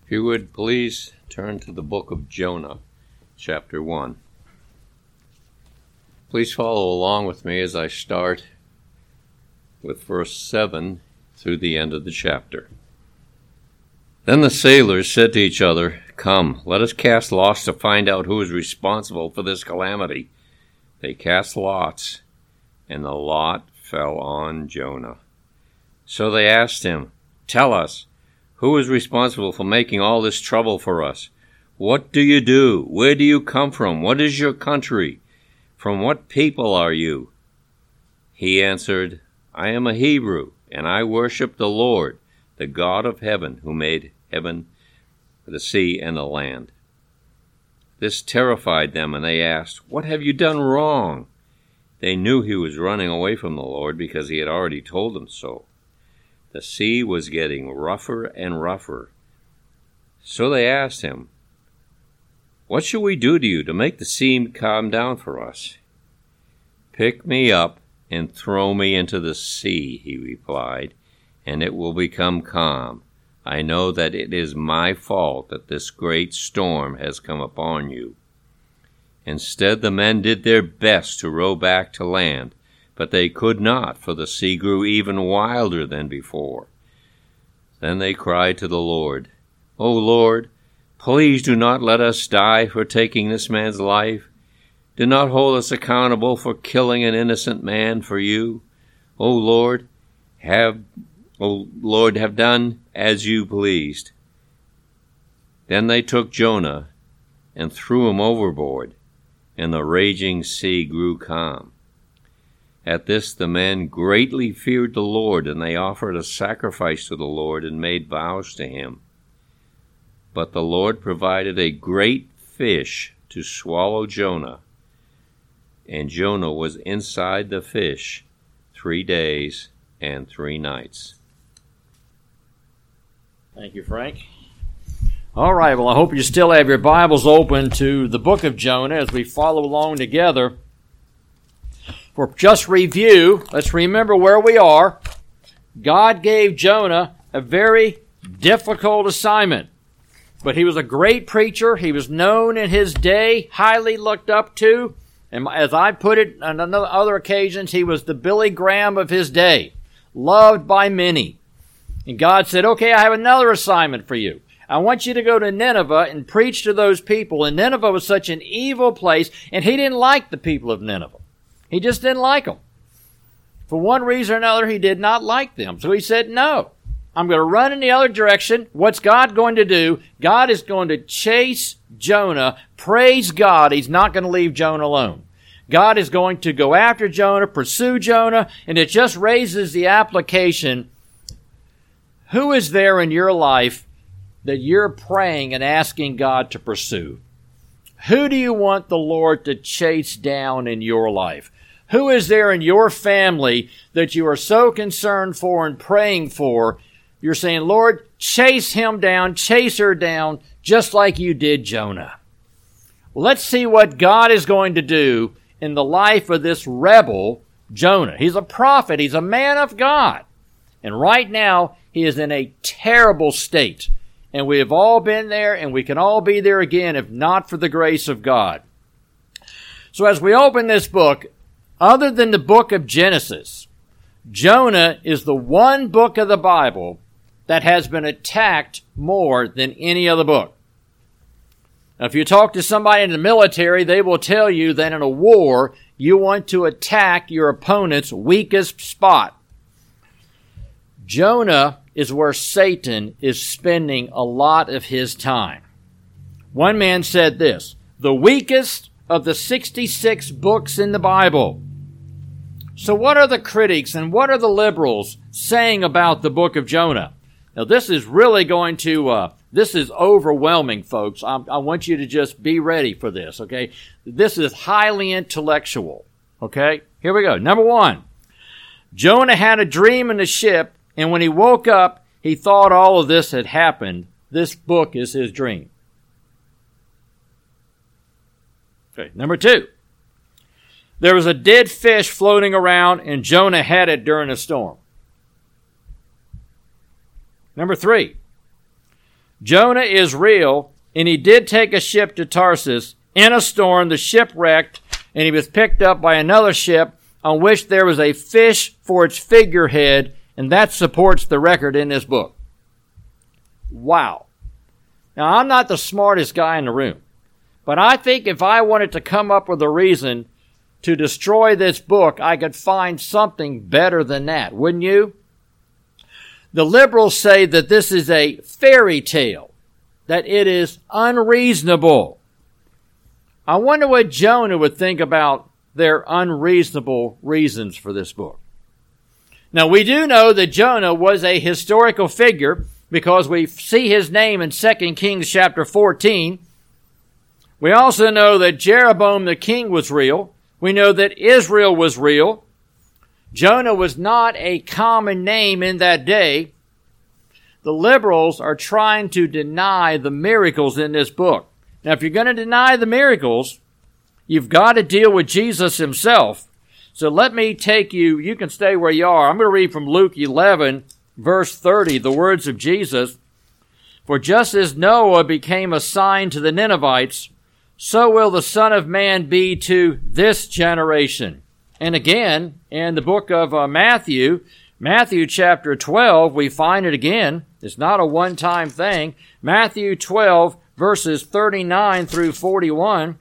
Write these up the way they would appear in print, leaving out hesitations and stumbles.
If you would please turn to the book of Jonah, chapter 1. Please follow along with me as I start with verse 7 through the end of the chapter. Then the sailors said to each other, "Come, let us cast lots to find out who is responsible for this calamity." They cast lots, and the lot fell on Jonah. So they asked him, "Tell us, who is responsible for making all this trouble for us? What do you do? Where do you come from? What is your country? From what people are you?" He answered, "I am a Hebrew, and I worship the Lord, the God of heaven, who made heaven, the sea, and the land." This terrified them, and they asked, "What have you done wrong?" They knew he was running away from the Lord because he had already told them so. The sea was getting rougher and rougher. So they asked him, "What shall we do to you to make the sea calm down for us?" "Pick me up and throw me into the sea," he replied, "and it will become calm. I know that it is my fault that this great storm has come upon you." Instead, the men did their best to row back to land, but they could not, for the sea grew even wilder than before. Then they cried to the Lord, "O Lord, please do not let us die for taking this man's life. Do not hold us accountable for killing an innocent man for you. O Lord, have done as you pleased." Then they took Jonah and threw him overboard, and the raging sea grew calm. At this the men greatly feared the Lord, and they offered a sacrifice to the Lord and made vows to him. But the Lord provided a great fish to swallow Jonah, and Jonah was inside the fish 3 days and 3 nights. Thank you, Frank. All right, well, I hope you still have your Bibles open to the book of Jonah as we follow along together. For just review, let's remember where we are. God gave Jonah a very difficult assignment, but he was a great preacher. He was known in his day, highly looked up to, and as I put it on other occasions, he was the Billy Graham of his day, loved by many. And God said, "Okay, I have another assignment for you. I want you to go to Nineveh and preach to those people." And Nineveh was such an evil place, and he didn't like the people of Nineveh. He just didn't like them. For one reason or another, he did not like them. So he said, "No, I'm going to run in the other direction." What's God going to do? God is going to chase Jonah. Praise God, he's not going to leave Jonah alone. God is going to go after Jonah, pursue Jonah, and it just raises the application. Who is there in your life that you're praying and asking God to pursue? Who do you want the Lord to chase down in your life? Who is there in your family that you are so concerned for and praying for? You're saying, "Lord, chase him down, chase her down, just like you did Jonah." Well, let's see what God is going to do in the life of this rebel, Jonah. He's a prophet. He's a man of God. And right now, he is in a terrible state. And we have all been there, and we can all be there again if not for the grace of God. So as we open this book, other than the book of Genesis, Jonah is the one book of the Bible that has been attacked more than any other book. Now, if you talk to somebody in the military, they will tell you that in a war, you want to attack your opponent's weakest spot. Jonah is where Satan is spending a lot of his time. One man said this, "The weakest of the 66 books in the Bible." So what are the critics and what are the liberals saying about the book of Jonah? Now this is really going to, this is overwhelming, folks. I want you to just be ready for this, okay? This is highly intellectual, okay? Here we go. Number 1, Jonah had a dream in the ship, and when he woke up, he thought all of this had happened. This book is his dream. Okay. Number 2, there was a dead fish floating around, and Jonah had it during a storm. Number 3, Jonah is real, and he did take a ship to Tarsus. In a storm, the ship wrecked, and he was picked up by another ship on which there was a fish for its figurehead, and that supports the record in this book. Wow. Now, I'm not the smartest guy in the room, but I think if I wanted to come up with a reason to destroy this book, I could find something better than that, wouldn't you? The liberals say that this is a fairy tale, that it is unreasonable. I wonder what Jonah would think about their unreasonable reasons for this book. Now, we do know that Jonah was a historical figure because we see his name in 2 Kings chapter 14. We also know that Jeroboam the king was real. We know that Israel was real. Jonah was not a common name in that day. The liberals are trying to deny the miracles in this book. Now, if you're going to deny the miracles, you've got to deal with Jesus himself. So let me take you can stay where you are. I'm going to read from Luke 11, verse 30, the words of Jesus. For just as Noah became a sign to the Ninevites, so will the Son of Man be to this generation. And again, in the book of Matthew chapter 12, we find it again. It's not a one-time thing. Matthew 12, verses 39 through 41.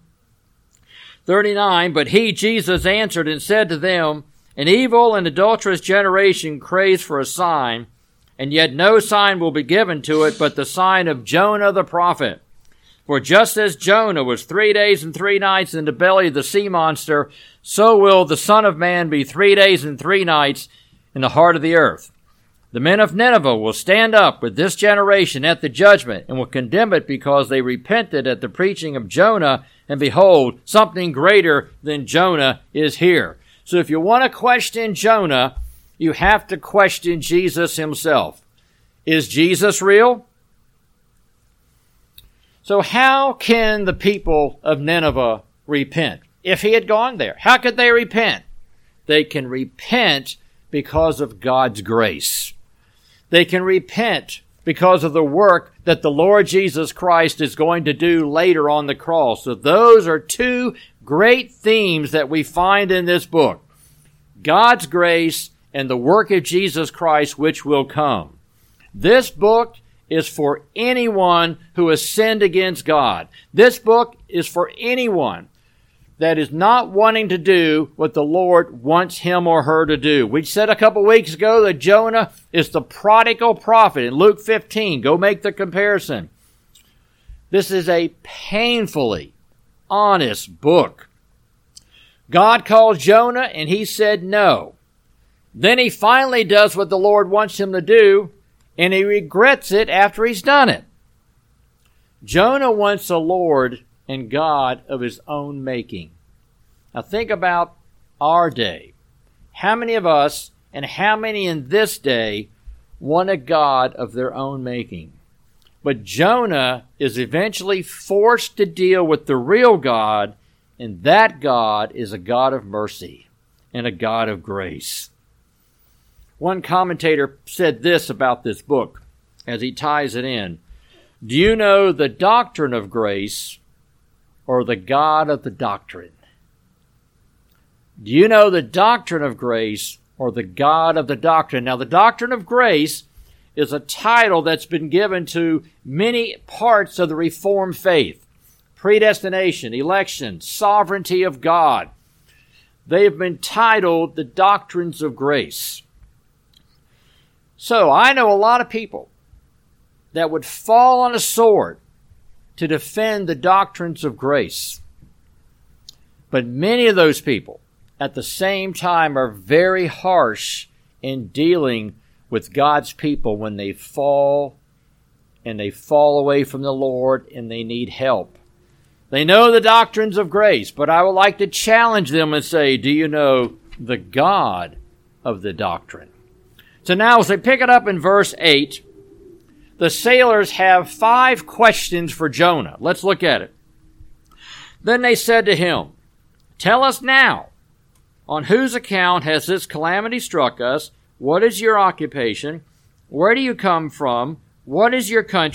39, but he, Jesus, answered and said to them, an evil and adulterous generation craves for a sign, and yet no sign will be given to it but the sign of Jonah the prophet. For just as Jonah was 3 days and 3 nights in the belly of the sea monster, so will the Son of Man be 3 days and 3 nights in the heart of the earth. The men of Nineveh will stand up with this generation at the judgment and will condemn it because they repented at the preaching of Jonah, and behold, something greater than Jonah is here. So if you want to question Jonah, you have to question Jesus himself. Is Jesus real? So how can the people of Nineveh repent? If he had gone there, how could they repent? They can repent because of God's grace. They can repent because of the work that the Lord Jesus Christ is going to do later on the cross. So those are two great themes that we find in this book. God's grace and the work of Jesus Christ which will come. This book is for anyone who has sinned against God. This book is for anyone that is not wanting to do what the Lord wants him or her to do. We said a couple weeks ago that Jonah is the prodigal prophet in Luke 15. Go make the comparison. This is a painfully honest book. God called Jonah and he said no. Then he finally does what the Lord wants him to do, and he regrets it after he's done it. Jonah wants a Lord and God of his own making. Now think about our day. How many of us and how many in this day want a God of their own making? But Jonah is eventually forced to deal with the real God, and that God is a God of mercy and a God of grace. One commentator said this about this book as he ties it in. Do you know the doctrine of grace or the God of the doctrine? Do you know the doctrine of grace or the God of the doctrine? Now, the doctrine of grace is a title that's been given to many parts of the Reformed faith. Predestination, election, sovereignty of God. They have been titled the doctrines of grace. So I know a lot of people that would fall on a sword to defend the doctrines of grace. But many of those people at the same time are very harsh in dealing with God's people when they fall and they fall away from the Lord and they need help. They know the doctrines of grace, but I would like to challenge them and say, do you know the God of the doctrine? So now as they pick it up in verse 8, the sailors have 5 questions for Jonah. Let's look at it. Then they said to him, tell us now, on whose account has this calamity struck us? What is your occupation? Where do you come from? What is your country?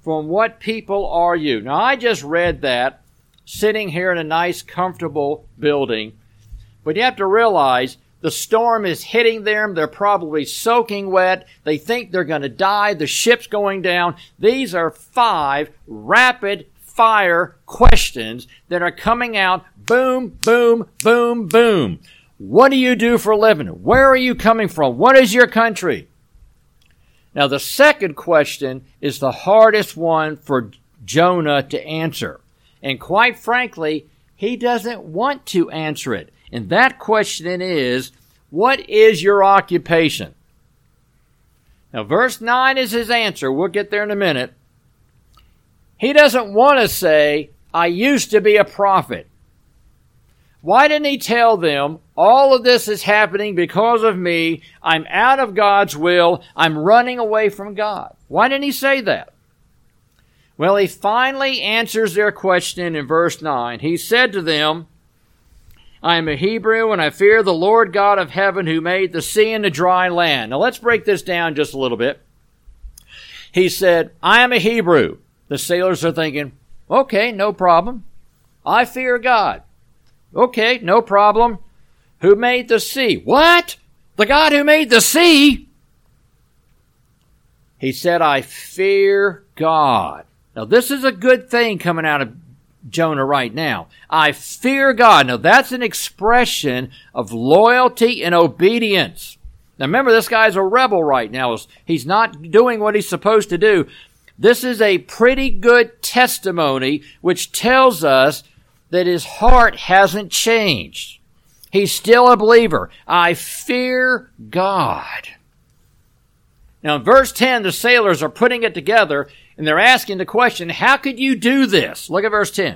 from what people are you? Now, I just read that sitting here in a nice, comfortable building, but you have to realize the storm is hitting them. They're probably soaking wet. They think they're going to die. The ship's going down. These are 5 rapid fire questions that are coming out. Boom, boom, boom, boom. What do you do for a living? Where are you coming from? What is your country? Now, the second question is the hardest one for Jonah to answer. And quite frankly, he doesn't want to answer it. And that question is, what is your occupation? Now, verse 9 is his answer. We'll get there in a minute. He doesn't want to say, I used to be a prophet. Why didn't he tell them, all of this is happening because of me. I'm out of God's will. I'm running away from God. Why didn't he say that? Well, he finally answers their question in verse 9. He said to them, I am a Hebrew, and I fear the Lord God of heaven who made the sea and the dry land. Now let's break this down just a little bit. He said, I am a Hebrew. The sailors are thinking, okay, no problem. I fear God. Okay, no problem. Who made the sea? What? The God who made the sea? He said, I fear God. Now, this is a good thing coming out of Jonah right now. I fear God. Now, that's an expression of loyalty and obedience. Now, remember, this guy's a rebel right now. He's not doing what he's supposed to do. This is a pretty good testimony which tells us that his heart hasn't changed. He's still a believer. I fear God. Now, in verse 10, the sailors are putting it together, and they're asking the question, how could you do this? Look at verse 10.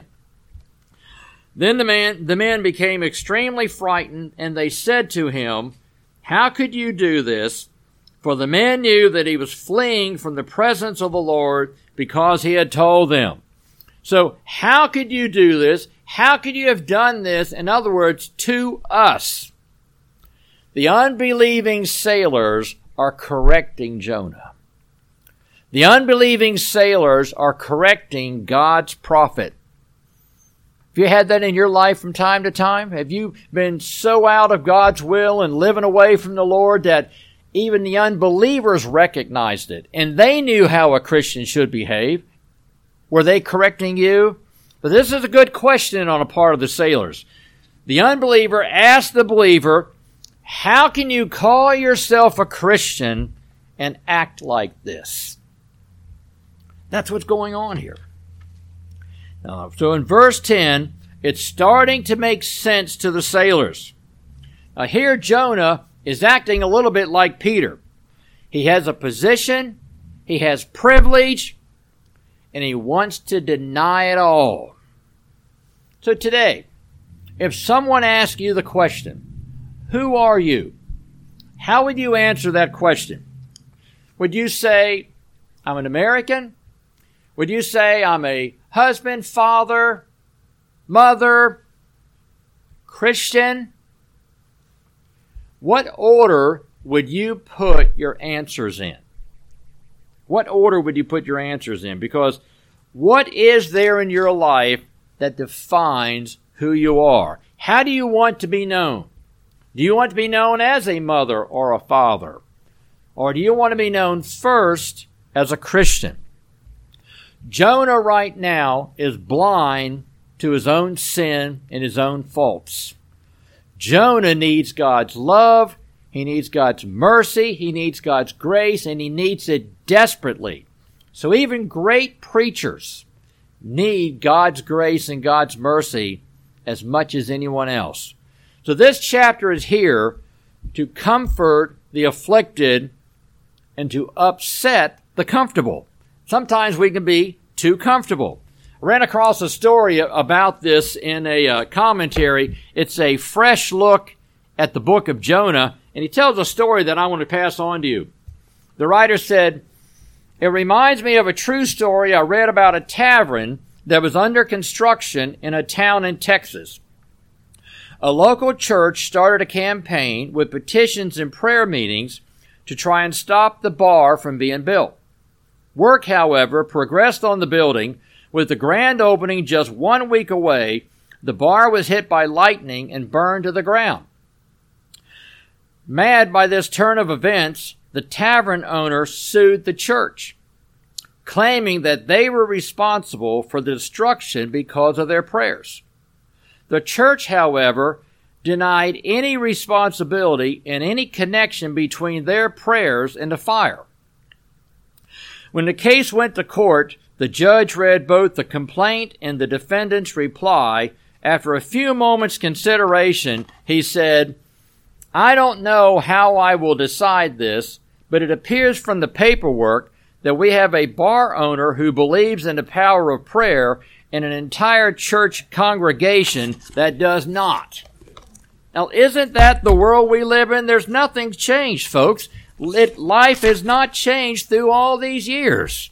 Then the men became extremely frightened, and they said to him, how could you do this? For the men knew that he was fleeing from the presence of the Lord because he had told them. So, how could you do this? How could you have done this, in other words, to us? The unbelieving sailors are correcting Jonah. The unbelieving sailors are correcting God's prophet. Have you had that in your life from time to time? Have you been so out of God's will and living away from the Lord that even the unbelievers recognized it, and they knew how a Christian should behave? Were they correcting you? But this is a good question on a part of the sailors. The unbeliever asked the believer, how can you call yourself a Christian and act like this? That's what's going on here. So in verse 10, it's starting to make sense to the sailors. Now here Jonah is acting a little bit like Peter. He has a position, he has privilege, and he wants to deny it all. So today, if someone asks you the question, who are you? How would you answer that question? Would you say, I'm an American? Would you say, I'm a husband, father, mother, Christian? What order would you put your answers in? What order would you put your answers in? Because what is there in your life that defines who you are? How do you want to be known? Do you want to be known as a mother or a father? Or do you want to be known first as a Christian? Jonah right now is blind to his own sin and his own faults. Jonah needs God's love, he needs God's mercy, he needs God's grace, and he needs it desperately. So even great preachers need God's grace and God's mercy as much as anyone else. So this chapter is here to comfort the afflicted and to upset the comfortable. Sometimes we can be too comfortable. I ran across a story about this in a commentary. It's a fresh look at the book of Jonah, and he tells a story that I want to pass on to you. The writer said, it reminds me of a true story I read about a tavern that was under construction in a town in Texas. A local church started a campaign with petitions and prayer meetings to try and stop the bar from being built. Work, however, progressed on the building. With the grand opening just 1 week away, the bar was hit by lightning and burned to the ground. Mad by this turn of events, the tavern owner sued the church, claiming that they were responsible for the destruction because of their prayers. The church, however, denied any responsibility and any connection between their prayers and the fire. When the case went to court, the judge read both the complaint and the defendant's reply. After a few moments' consideration, he said, "I don't know how I will decide this, but it appears from the paperwork that we have a bar owner who believes in the power of prayer and an entire church congregation that does not." Now, isn't that the world we live in? There's nothing changed, folks. Life has not changed through all these years.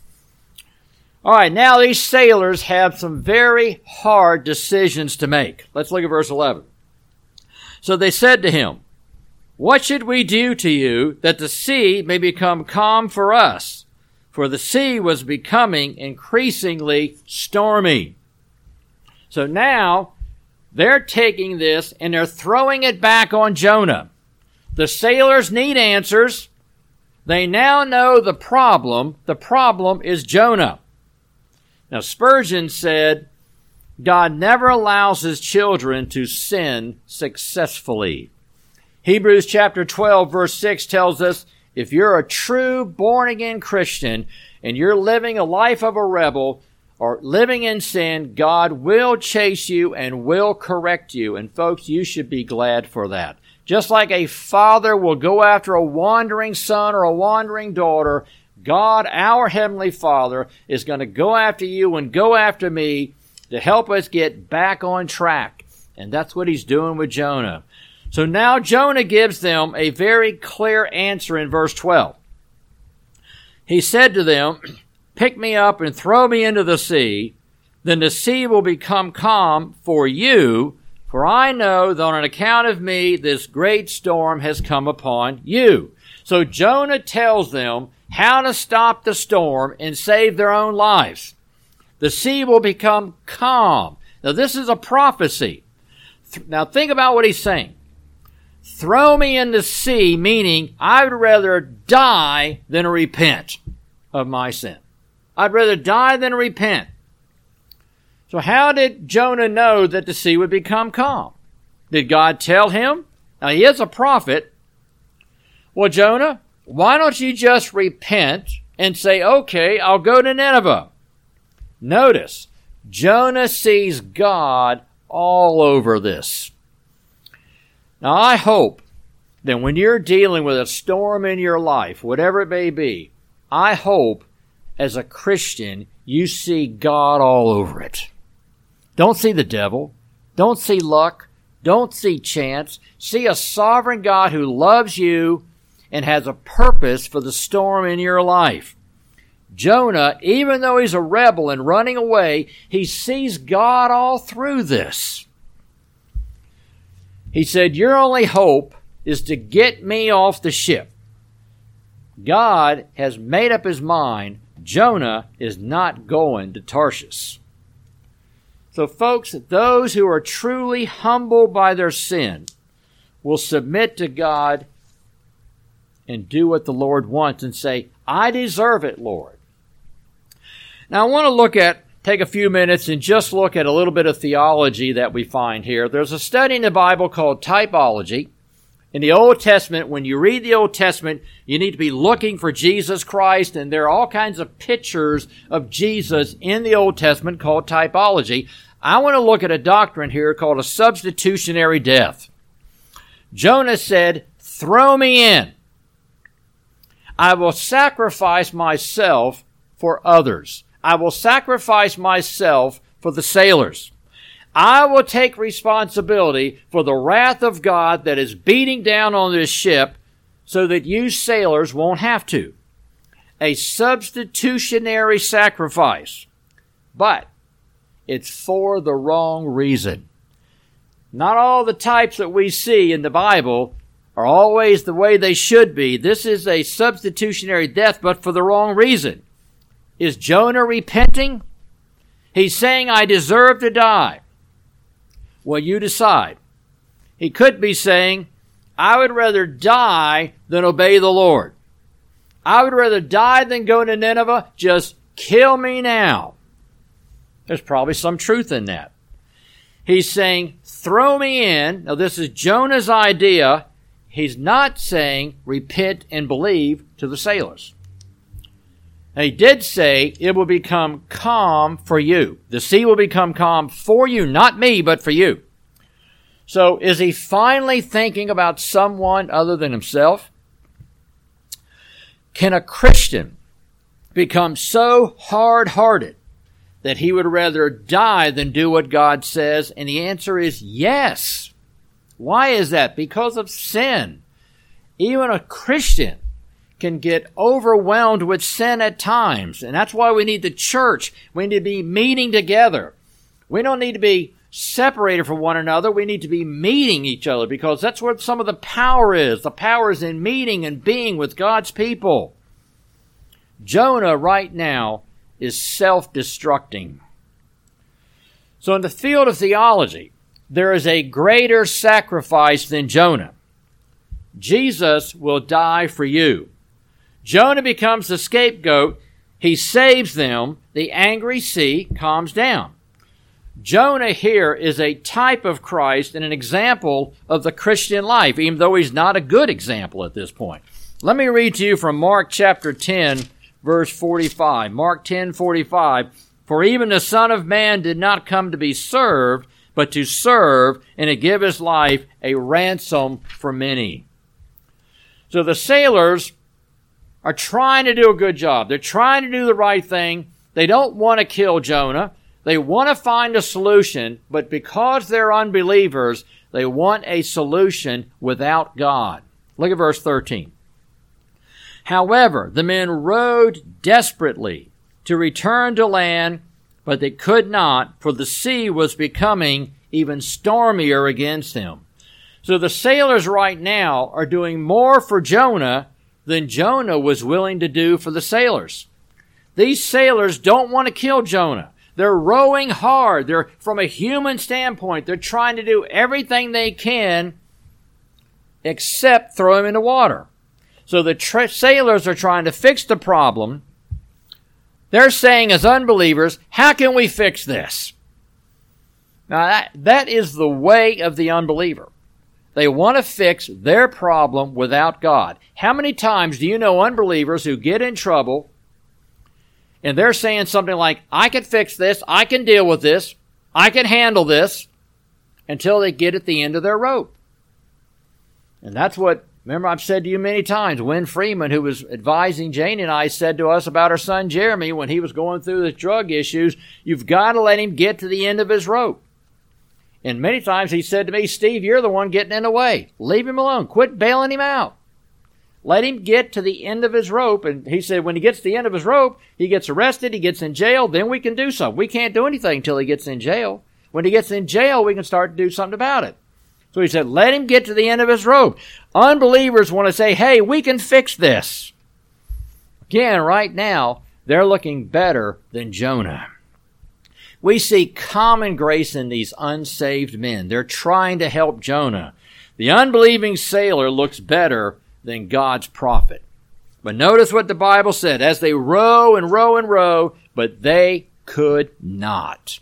All right, now these sailors have some very hard decisions to make. Let's look at verse 11. So they said to him, "What should we do to you that the sea may become calm for us?" For the sea was becoming increasingly stormy. So now they're taking this and they're throwing it back on Jonah. The sailors need answers. They now know the problem. The problem is Jonah. Now, Spurgeon said, God never allows his children to sin successfully. Hebrews chapter 12, verse 6 tells us, if you're a true born-again Christian and you're living a life of a rebel or living in sin, God will chase you and will correct you. And folks, you should be glad for that. Just like a father will go after a wandering son or a wandering daughter, God, our Heavenly Father, is going to go after you and go after me to help us get back on track. And that's what he's doing with Jonah. So now Jonah gives them a very clear answer in verse 12. He said to them, "Pick me up and throw me into the sea, then the sea will become calm for you, for I know that on account of me this great storm has come upon you." So Jonah tells them how to stop the storm and save their own lives. The sea will become calm. Now this is a prophecy. Now think about what he's saying. Throw me in the sea, meaning I would rather die than repent of my sin. I'd rather die than repent. So how did Jonah know that the sea would become calm? Did God tell him? Now he is a prophet. Well, Jonah, why don't you just repent and say, okay, I'll go to Nineveh? Notice, Jonah sees God all over this. Now, I hope that when you're dealing with a storm in your life, whatever it may be, I hope as a Christian you see God all over it. Don't see the devil. Don't see luck. Don't see chance. See a sovereign God who loves you and has a purpose for the storm in your life. Jonah, even though he's a rebel and running away, he sees God all through this. He said, your only hope is to get me off the ship. God has made up his mind. Jonah is not going to Tarshish. So folks, those who are truly humbled by their sin will submit to God and do what the Lord wants and say, I deserve it, Lord. Now I want to take a few minutes and just look at a little bit of theology that we find here. There's a study in the Bible called typology. In the Old Testament, when you read the Old Testament, you need to be looking for Jesus Christ, and there are all kinds of pictures of Jesus in the Old Testament called typology. I want to look at a doctrine here called a substitutionary death. Jonah said, throw me in. I will sacrifice myself for others. I will sacrifice myself for the sailors. I will take responsibility for the wrath of God that is beating down on this ship so that you sailors won't have to. A substitutionary sacrifice. But it's for the wrong reason. Not all the types that we see in the Bible are always the way they should be. This is a substitutionary death, but for the wrong reason. Is Jonah repenting? He's saying, I deserve to die. Well, you decide. He could be saying, I would rather die than obey the Lord. I would rather die than go to Nineveh. Just kill me now. There's probably some truth in that. He's saying, throw me in. Now, this is Jonah's idea. He's not saying, repent and believe to the sailors. Now, he did say, it will become calm for you. The sea will become calm for you, not me, but for you. So, is he finally thinking about someone other than himself? Can a Christian become so hard-hearted that he would rather die than do what God says? And the answer is yes. Why is that? Because of sin. Even a Christian can get overwhelmed with sin at times. And that's why we need the church. We need to be meeting together. We don't need to be separated from one another. We need to be meeting each other, because that's where some of the power is. The power is in meeting and being with God's people. Jonah right now is self-destructing. So in the field of theology, there is a greater sacrifice than Jonah. Jesus will die for you. Jonah becomes the scapegoat. He saves them. The angry sea calms down. Jonah here is a type of Christ and an example of the Christian life, even though he's not a good example at this point. Let me read to you from Mark chapter 10, verse 45. Mark 10:45. For even the Son of Man did not come to be served, but to serve and to give his life a ransom for many. So the sailors are trying to do a good job. They're trying to do the right thing. They don't want to kill Jonah. They want to find a solution, but because they're unbelievers, they want a solution without God. Look at verse 13. However, the men rowed desperately to return to land, but they could not, for the sea was becoming even stormier against them. So the sailors right now are doing more for Jonah than Jonah was willing to do for the sailors. These sailors don't want to kill Jonah. They're rowing hard. They're, from a human standpoint, they're trying to do everything they can except throw him in the water. So the sailors are trying to fix the problem. They're saying as unbelievers, how can we fix this? Now that is the way of the unbeliever. They want to fix their problem without God. How many times do you know unbelievers who get in trouble and they're saying something like, I can fix this, I can deal with this, I can handle this, until they get at the end of their rope. And that's what, remember I've said to you many times, Wynn Freeman, who was advising Jane and I, said to us about our son Jeremy when he was going through the drug issues, you've got to let him get to the end of his rope. And many times he said to me, Steve, you're the one getting in the way. Leave him alone. Quit bailing him out. Let him get to the end of his rope. And he said when he gets to the end of his rope, he gets arrested, he gets in jail, then we can do something. We can't do anything until he gets in jail. When he gets in jail, we can start to do something about it. So he said, let him get to the end of his rope. Unbelievers want to say, hey, we can fix this. Again, right now, they're looking better than Jonah. We see common grace in these unsaved men. They're trying to help Jonah. The unbelieving sailor looks better than God's prophet. But notice what the Bible said, as they row and row and row, but they could not.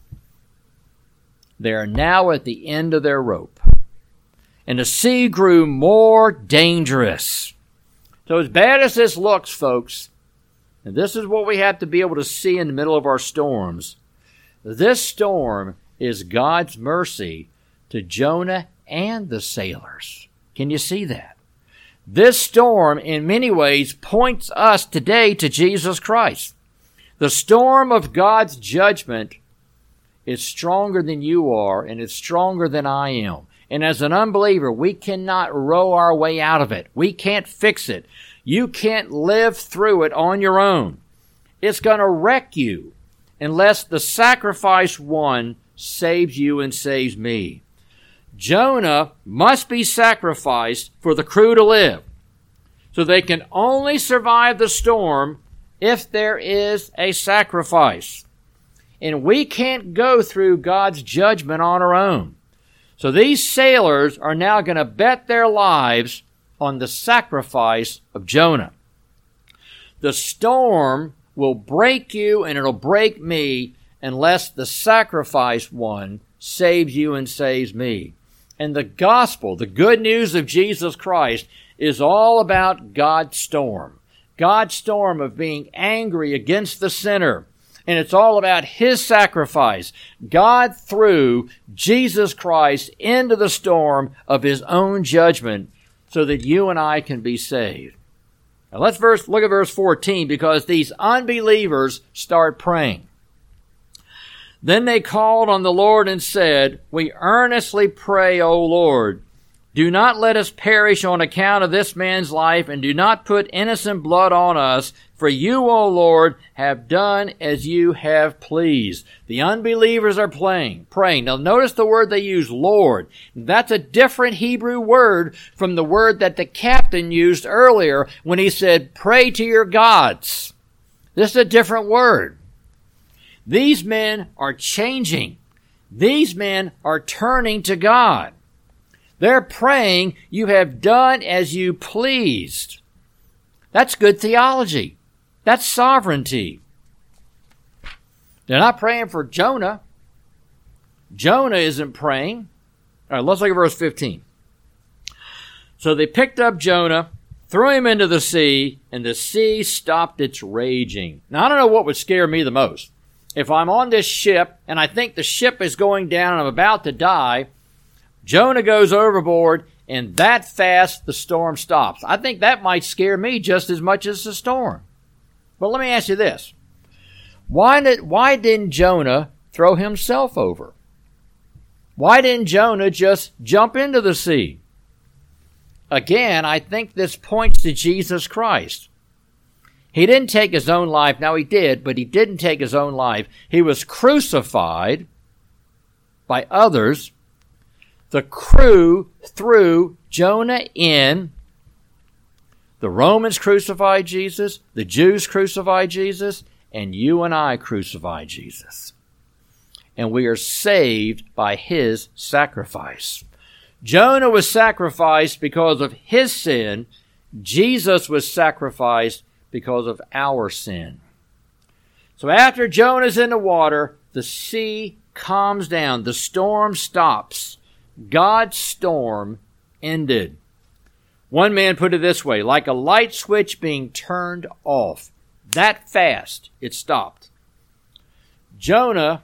They are now at the end of their rope. And the sea grew more dangerous. So as bad as this looks, folks, and this is what we have to be able to see in the middle of our storms, this storm is God's mercy to Jonah and the sailors. Can you see that? This storm, in many ways, points us today to Jesus Christ. The storm of God's judgment is stronger than you are, and it's stronger than I am. And as an unbeliever, we cannot row our way out of it. We can't fix it. You can't live through it on your own. It's going to wreck you unless the sacrifice one saves you and saves me. Jonah must be sacrificed for the crew to live. So they can only survive the storm if there is a sacrifice. And we can't go through God's judgment on our own. So these sailors are now going to bet their lives on the sacrifice of Jonah. The storm will break you and it'll break me unless the sacrifice one saves you and saves me. And the gospel, the good news of Jesus Christ, is all about God's storm. God's storm of being angry against the sinner. And it's all about His sacrifice. God threw Jesus Christ into the storm of His own judgment so that you and I can be saved. Now let's look at verse 14, because these unbelievers start praying. Then they called on the Lord and said, "We earnestly pray, O Lord, do not let us perish on account of this man's life, and do not put innocent blood on us. For you, O Lord, have done as you have pleased." The unbelievers are praying. Now notice the word they use, Lord. That's a different Hebrew word from the word that the captain used earlier when he said, "Pray to your gods." This is a different word. These men are changing. These men are turning to God. They're praying, "You have done as you pleased." That's good theology. That's sovereignty. They're not praying for Jonah. Jonah isn't praying. All right, let's look at verse 15. So they picked up Jonah, threw him into the sea, and the sea stopped its raging. Now, I don't know what would scare me the most. If I'm on this ship, and I think the ship is going down and I'm about to die, Jonah goes overboard, and that fast the storm stops. I think that might scare me just as much as the storm. But let me ask you this. Why didn't Jonah throw himself over? Why didn't Jonah just jump into the sea? Again, I think this points to Jesus Christ. He didn't take his own life. Now he did, but he didn't take his own life. He was crucified by others. The crew threw Jonah in. The Romans crucified Jesus, the Jews crucified Jesus, and you and I crucified Jesus. And we are saved by His sacrifice. Jonah was sacrificed because of his sin. Jesus was sacrificed because of our sin. So after Jonah's in the water, the sea calms down. The storm stops. God's storm ended. One man put it this way, like a light switch being turned off. That fast, it stopped. Jonah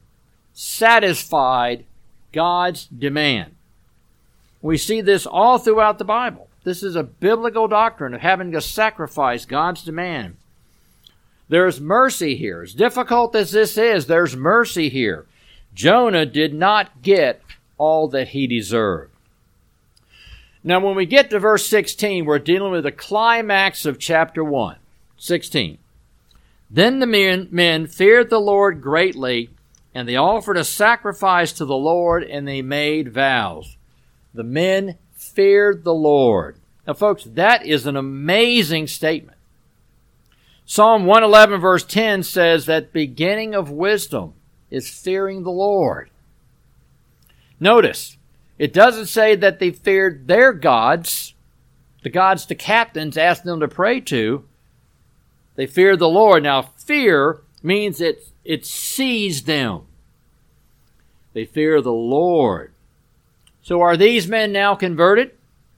satisfied God's demand. We see this all throughout the Bible. This is a biblical doctrine of having to sacrifice God's demand. There's mercy here. As difficult as this is, there's mercy here. Jonah did not get all that he deserved. Now, when we get to verse 16, we're dealing with the climax of chapter 1. 16. Then the men feared the Lord greatly, and they offered a sacrifice to the Lord, and they made vows. The men feared the Lord. Now, folks, that is an amazing statement. Psalm 111 verse 10 says that beginning of wisdom is fearing the Lord. Notice, it doesn't say that they feared their gods, the gods the captains asked them to pray to. They feared the Lord. Now, fear means it seized them. They fear the Lord. So are these men now converted?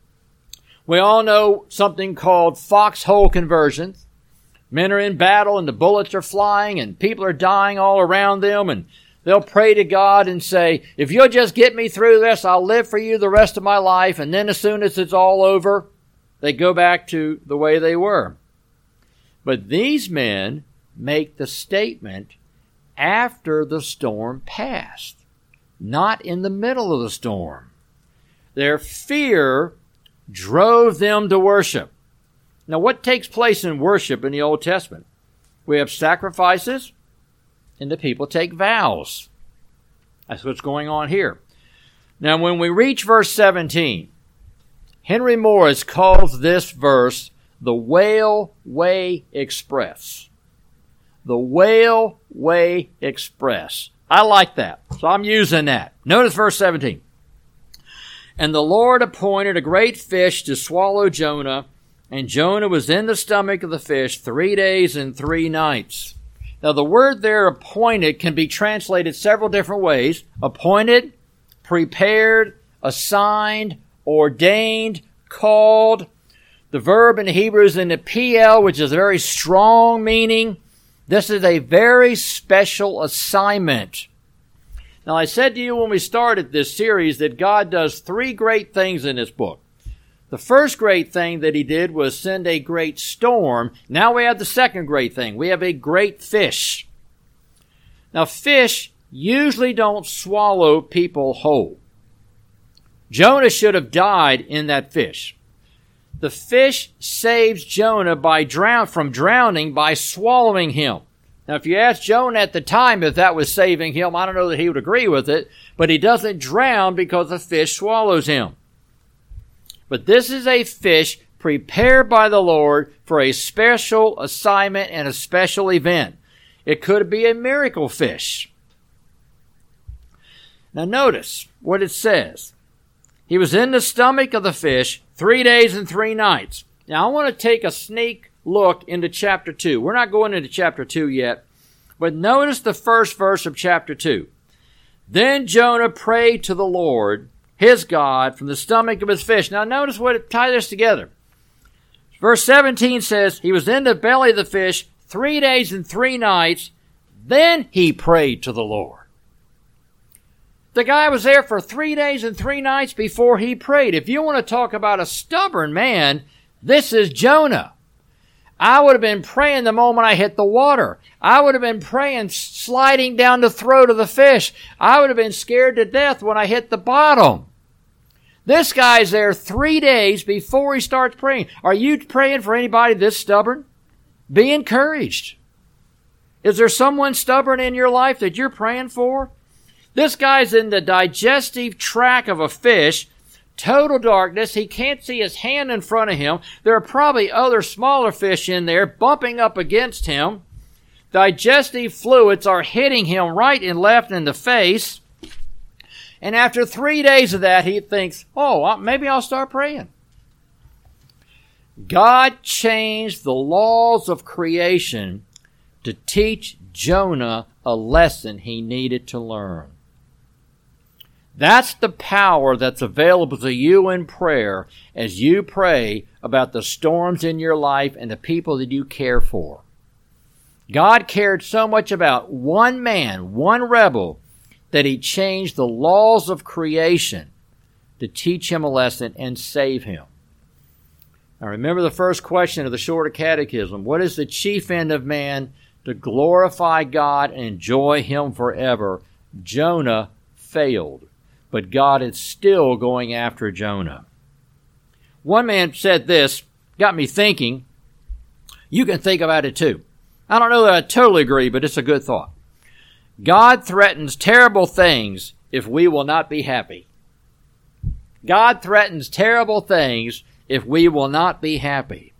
We all know something called foxhole conversions. Men are in battle and the bullets are flying and people are dying all around them, and they'll pray to God and say, "If you'll just get me through this, I'll live for you the rest of my life." And then as soon as it's all over, they go back to the way they were. But these men make the statement after the storm passed, not in the middle of the storm. Their fear drove them to worship. Now, what takes place in worship in the Old Testament? We have sacrifices, and the people take vows. That's what's going on here. Now, when we reach verse 17, Henry Morris calls this verse the Whaleway Express. The Whaleway Express. I like that, so I'm using that. Notice verse 17. And the Lord appointed a great fish to swallow Jonah, and Jonah was in the stomach of the fish 3 days and 3 nights. Now the word there, appointed, can be translated several different ways. Appointed, prepared, assigned, ordained, called. The verb in Hebrew is in the PL, which is a very strong meaning. This is a very special assignment. Now, I said to you when we started this series that God does 3 great things in this book. The first great thing that he did was send a great storm. Now we have the second great thing. We have a great fish. Now, fish usually don't swallow people whole. Jonah should have died in that fish. The fish saves Jonah from drowning by swallowing him. Now, if you ask Jonah at the time if that was saving him, I don't know that he would agree with it, but he doesn't drown because the fish swallows him. But this is a fish prepared by the Lord for a special assignment and a special event. It could be a miracle fish. Now, notice what it says. He was in the stomach of the fish 3 days and 3 nights. Now, I want to take a sneak look into chapter 2. We're not going into chapter 2 yet, but notice the first verse of chapter 2. Then Jonah prayed to the Lord, his God, from the stomach of his fish. Now, notice tie this together. Verse 17 says, he was in the belly of the fish 3 days and 3 nights. Then he prayed to the Lord. The guy was there for 3 days and 3 nights before he prayed. If you want to talk about a stubborn man, this is Jonah. I would have been praying the moment I hit the water. I would have been praying sliding down the throat of the fish. I would have been scared to death when I hit the bottom. This guy's there 3 days before he starts praying. Are you praying for anybody this stubborn? Be encouraged. Is there someone stubborn in your life that you're praying for? This guy's in the digestive tract of a fish. Total darkness. He can't see his hand in front of him. There are probably other smaller fish in there bumping up against him. Digestive fluids are hitting him right and left in the face. And after 3 days of that, he thinks, maybe I'll start praying. God changed the laws of creation to teach Jonah a lesson he needed to learn. That's the power that's available to you in prayer as you pray about the storms in your life and the people that you care for. God cared so much about one man, one rebel, that he changed the laws of creation to teach him a lesson and save him. Now remember the first question of the Shorter Catechism. What is the chief end of man? To glorify God and enjoy him forever. Jonah failed. But God is still going after Jonah. One man said this, got me thinking. You can think about it too. I don't know that I totally agree, but it's a good thought. God threatens terrible things if we will not be happy. God threatens terrible things if we will not be happy.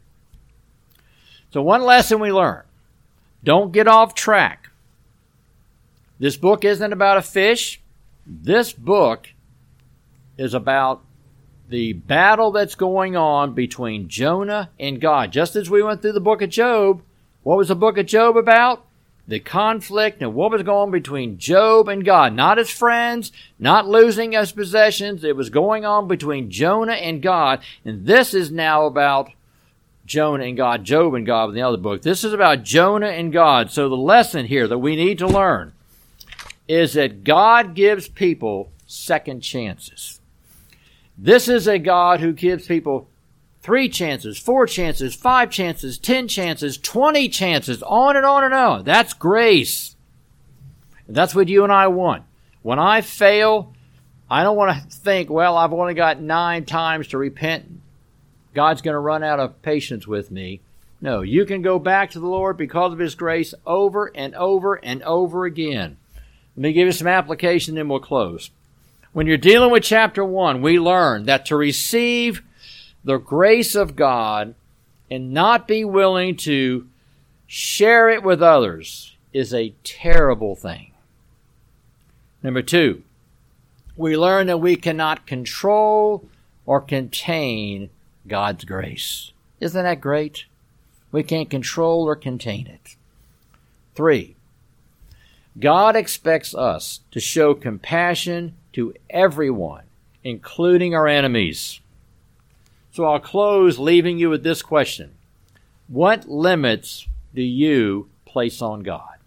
So one lesson we learn. Don't get off track. This book isn't about a fish. This book is about the battle that's going on between Jonah and God. Just as we went through the book of Job, what was the book of Job about? The conflict and what was going on between Job and God. Not his friends, not losing his possessions. It was going on between Jonah and God. And this is now about Jonah and God, Job and God in the other book. This is about Jonah and God. So the lesson here that we need to learn is that God gives people second chances. This is a God who gives people 3 chances, 4 chances, 5 chances, 10 chances, 20 chances, on and on and on. That's grace. That's what you and I want. When I fail, I don't want to think, I've only got 9 times to repent. God's going to run out of patience with me. No, you can go back to the Lord because of his grace over and over and over again. Let me give you some application, then we'll close. When you're dealing with chapter 1, we learn that to receive the grace of God, and not be willing to share it with others is a terrible thing. Number 2, we learn that we cannot control or contain God's grace. Isn't that great? We can't control or contain it. 3, God expects us to show compassion to everyone, including our enemies. So I'll close leaving you with this question. What limits do you place on God?